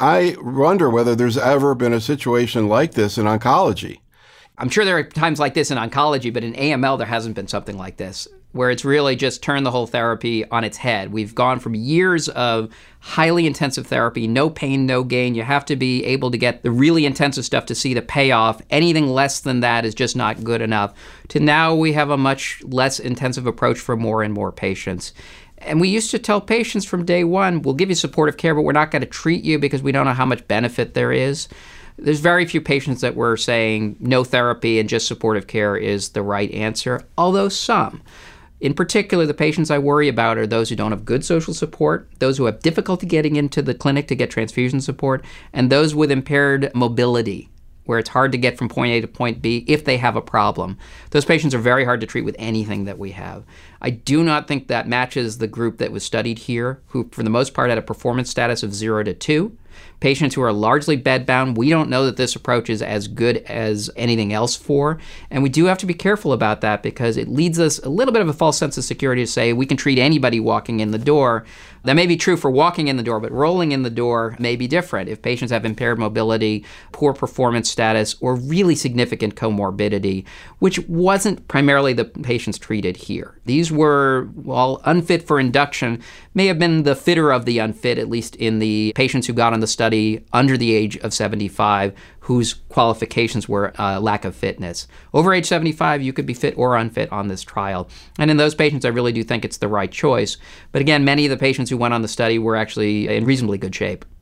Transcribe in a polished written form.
I wonder whether there's ever been a situation like this in oncology. I'm sure there are times like this in oncology, but in AML, there hasn't been something like this, where it's really just turned the whole therapy on its head. We've gone from years of highly intensive therapy, no pain, no gain. You have to be able to get the really intensive stuff to see the payoff. Anything less than that is just not good enough. To now we have a much less intensive approach for more and more patients. And we used to tell patients from day one, we'll give you supportive care, but we're not going to treat you because we don't know how much benefit there is. There's very few patients that were saying no therapy and just supportive care is the right answer, although some. In particular, the patients I worry about are those who don't have good social support, those who have difficulty getting into the clinic to get transfusion support, and those with impaired mobility, where it's hard to get from point A to point B if they have a problem. Those patients are very hard to treat with anything that we have. I do not think that matches the group that was studied here, who for the most part had a performance status of 0 to 2. Patients who are largely bedbound, we don't know that this approach is as good as anything else for. And we do have to be careful about that because it leads us a little bit of a false sense of security to say we can treat anybody walking in the door. That may be true for walking in the door, but rolling in the door may be different if patients have impaired mobility, poor performance status, or really significant comorbidity, which wasn't primarily the patients treated here. These were, while unfit for induction, may have been the fitter of the unfit, at least in the patients who got on the study under the age of 75, whose qualifications were lack of fitness. Over age 75, you could be fit or unfit on this trial. And in those patients, I really do think it's the right choice. But again, many of the patients who went on the study were actually in reasonably good shape.